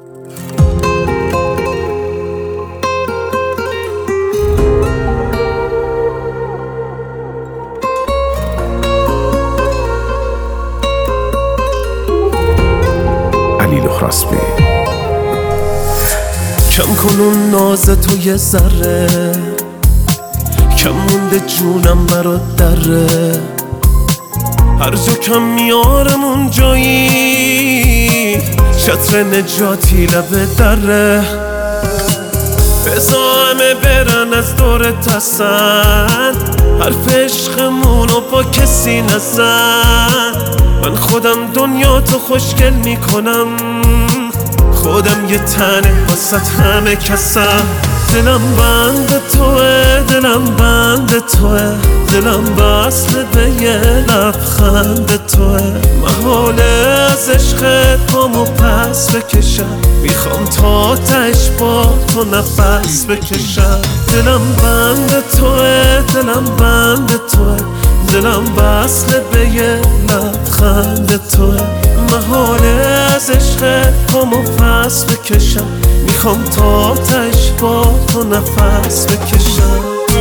کم کن اون ناز تو یه ذره، کم مونده جونم برات دره، هر جا کم میارم اون جایی، چتر نجاتی لبه دره. بزا همه برن از دورت هستن، حرف عشقمونو با کسی نزن. من خودم دنیا تو خوشگل میکنم، خودم یه تنه واسط همه کسم. دلم بند توه، دلم بند توه، دلم وصل به یه لبخند توه. محاله از عشقت پامو پس بکشم، میخوام تا تهش با تو نفس بکشم. دلم بند توه، دلم بند توه، دلم وصل به یه لبخند توه. محاله از عشقت پامو پس بکشم، میخوام تا تهش با تو نفس بکشم.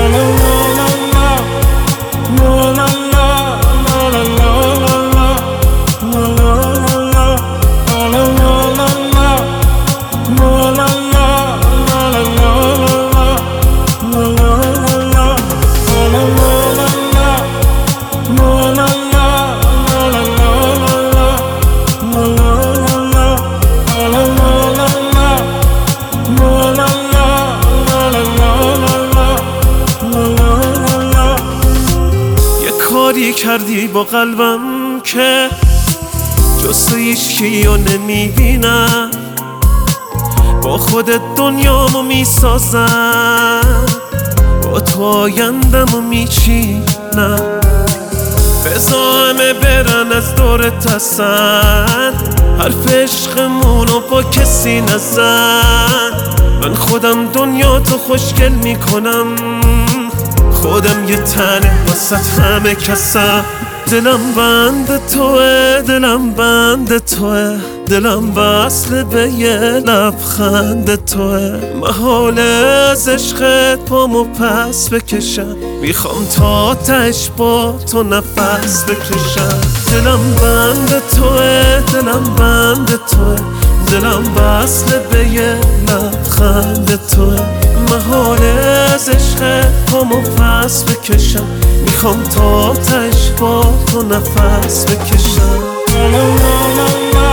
کاری کردی با قلبم که جز تو هیچکیو نمیبینم، با خودت دنیامو میسازم، با تو آیندمو میچینم. بزا همه برن از دورت هستن، حرف عشقمونو با کسی نزن. من خودم دنیا تو خوشگل میکنم، خودم یه تنه واسط همه کسم. دلم بند توه، دلم بند توه، دلم وصل به یه لبخند توه. محاله از عشقت پامو پس بکشم، میخوام تا تهش با تو نفس بکشم. دلم بند توه، دلم بند توه، دلم وصل به یه لبخند توه. محاله از عشقت پامو پس بکشم، میخوام تا تهش با تو نفس بکشم.